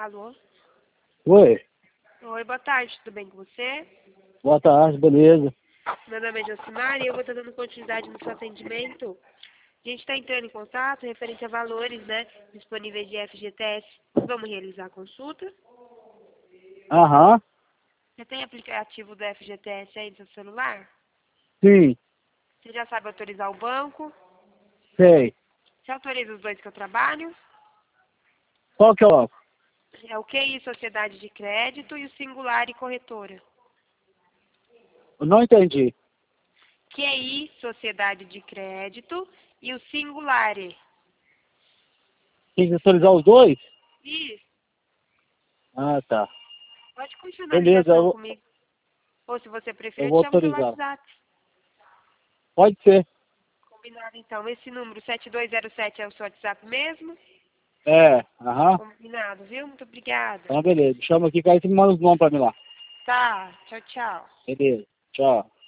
Alô? Oi, Oi, boa tarde, tudo bem com você? boa tarde, beleza. Meu nome é Josimar e eu vou estar dando continuidade no seu atendimento. A gente está entrando em contato referente a valores, né, disponíveis de FGTS. Vamos realizar a consulta. Aham, Você tem aplicativo do FGTS aí no seu celular? sim, Você já sabe autorizar o banco? sei. Você autoriza os dois que eu trabalho? Qual que é o... É o QI Sociedade de Crédito e o Singular e Corretora. Eu não entendi. QI Sociedade de Crédito e o Singular. Tem que atualizar os dois? Isso. Ah, tá. Pode continuar a Beleza, ligação comigo. Ou se você eu preferir, eu te vou chamo pelo autorizar. WhatsApp. Pode ser. Combinado, então. Esse número 7207 é o seu WhatsApp mesmo? É, aham. Combinado, viu? Muito obrigada. Então, beleza. Chama aqui que aí você me manda os nomes pra mim lá. Tá. Tchau, tchau. Beleza, tchau.